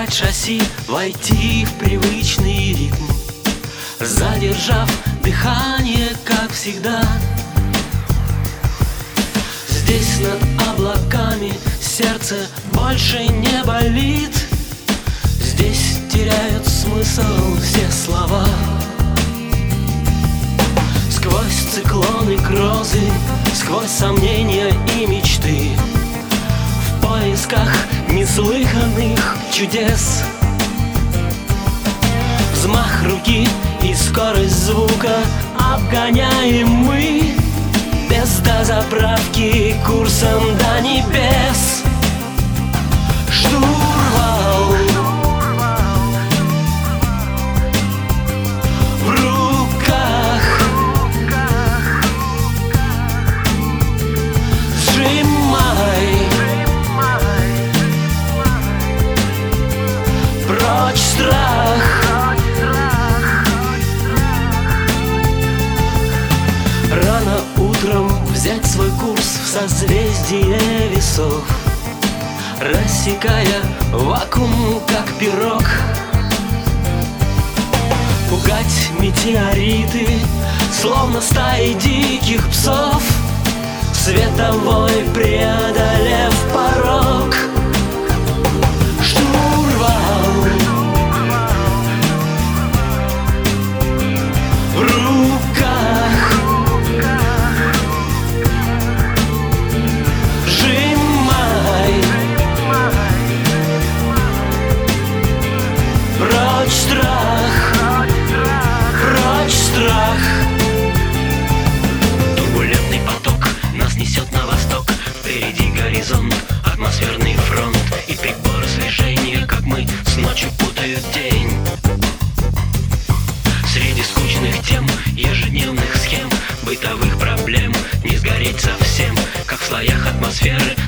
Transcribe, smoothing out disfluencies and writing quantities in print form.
Убрать шасси, войти в привычный ритм, задержав дыхание, как всегда. Здесь над облаками сердце больше не болит. Здесь теряют смысл все слова. Сквозь циклоны грозы, сквозь сомнения и мечты, в поисках неслыханных чудес. Взмах руки и скорость звука обгоняем мы, без дозаправки курсом до небес. Штурвал в руках, сжимай, прочь страх. Рано утром взять свой курс в созвездие весов, рассекая вакуум, как пирог. Пугать метеориты, словно стаи диких псов, световой преодолев порог. Штурвал в руках, прочь страх, прочь страх. Турбулентный поток нас несет на восток. Впереди горизонт, атмосферный фронт, и приборы слежения, как мы, с ночью путают день. Среди скучных тем, ежедневных схем, бытовых проблем, не сгореть совсем, как в слоях атмосферы